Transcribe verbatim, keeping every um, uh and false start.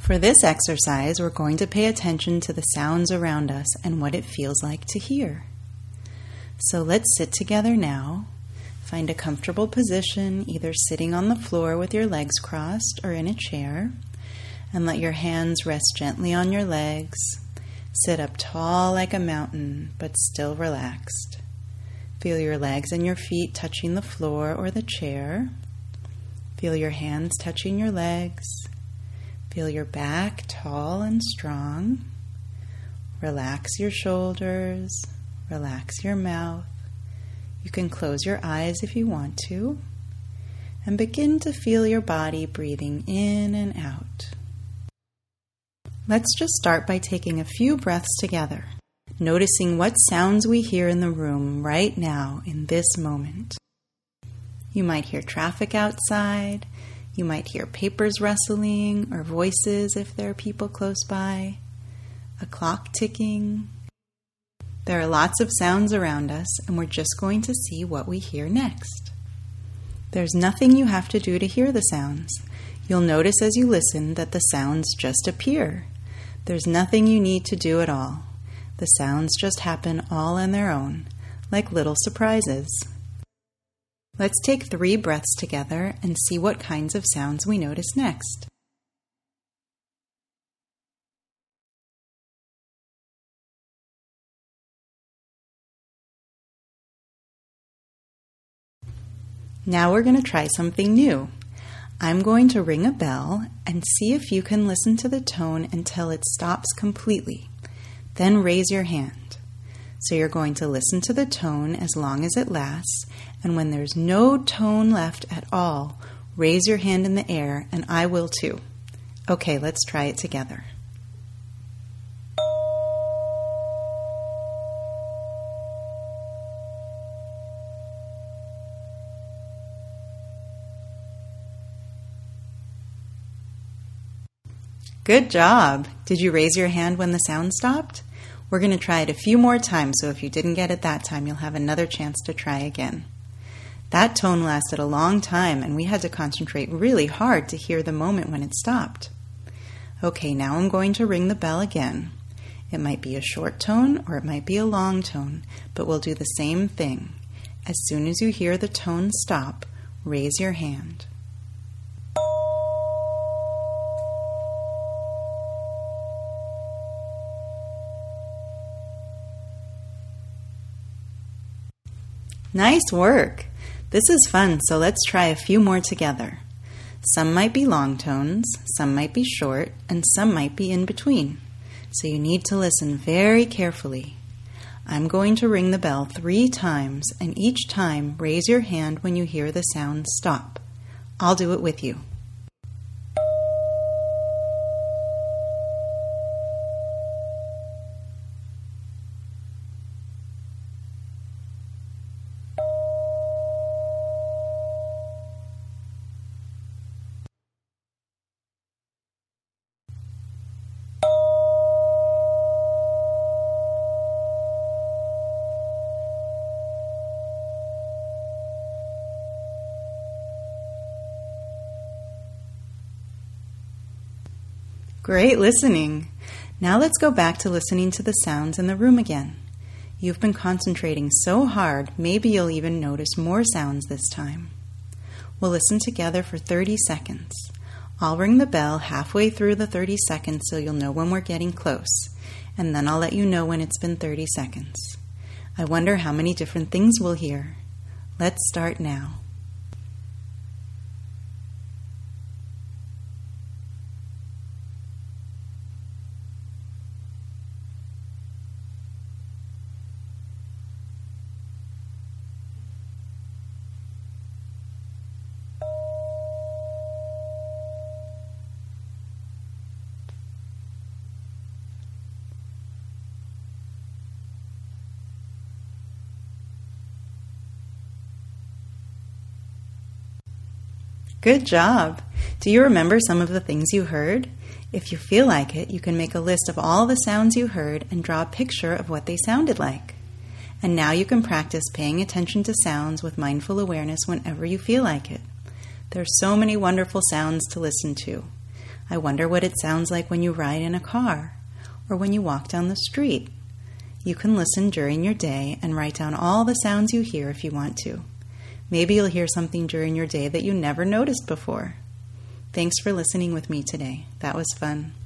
For this exercise, we're going to pay attention to the sounds around us and what it feels like to hear. So let's sit together now. Find a comfortable position, either sitting on the floor with your legs crossed or in a chair, and let your hands rest gently on your legs. Sit up tall like a mountain, but still relaxed. Feel your legs and your feet touching the floor or the chair. Feel your hands touching your legs. Feel your back tall and strong. Relax your shoulders. Relax your mouth. You can close your eyes if you want to. And begin to feel your body breathing in and out. Let's just start by taking a few breaths together, noticing what sounds we hear in the room right now in this moment. You might hear traffic outside. You might hear papers rustling or voices if there are people close by, a clock ticking. There are lots of sounds around us, and we're just going to see what we hear next. There's nothing you have to do to hear the sounds. You'll notice as you listen that the sounds just appear. There's nothing you need to do at all. The sounds just happen all on their own, like little surprises. Let's take three breaths together and see what kinds of sounds we notice next. Now we're going to try something new. I'm going to ring a bell and see if you can listen to the tone until it stops completely. Then raise your hand. So you're going to listen to the tone as long as it lasts, and when there's no tone left at all, raise your hand in the air, and I will too. Okay, let's try it together. Good job! Did you raise your hand when the sound stopped? We're going to try it a few more times, so if you didn't get it that time, you'll have another chance to try again. That tone lasted a long time, and we had to concentrate really hard to hear the moment when it stopped. Okay, now I'm going to ring the bell again. It might be a short tone or it might be a long tone, but we'll do the same thing. As soon as you hear the tone stop, raise your hand. Nice work! This is fun, so let's try a few more together. Some might be long tones, some might be short, and some might be in between. So you need to listen very carefully. I'm going to ring the bell three times, and each time raise your hand when you hear the sound stop. I'll do it with you. Great listening! Now let's go back to listening to the sounds in the room again. You've been concentrating so hard, maybe you'll even notice more sounds this time. We'll listen together for thirty seconds. I'll ring the bell halfway through the thirty seconds so you'll know when we're getting close, and then I'll let you know when it's been thirty seconds. I wonder how many different things we'll hear. Let's start now. Good job! Do you remember some of the things you heard? If you feel like it, you can make a list of all the sounds you heard and draw a picture of what they sounded like. And now you can practice paying attention to sounds with mindful awareness whenever you feel like it. There's so many wonderful sounds to listen to. I wonder what it sounds like when you ride in a car or when you walk down the street. You can listen during your day and write down all the sounds you hear if you want to. Maybe you'll hear something during your day that you never noticed before. Thanks for listening with me today. That was fun.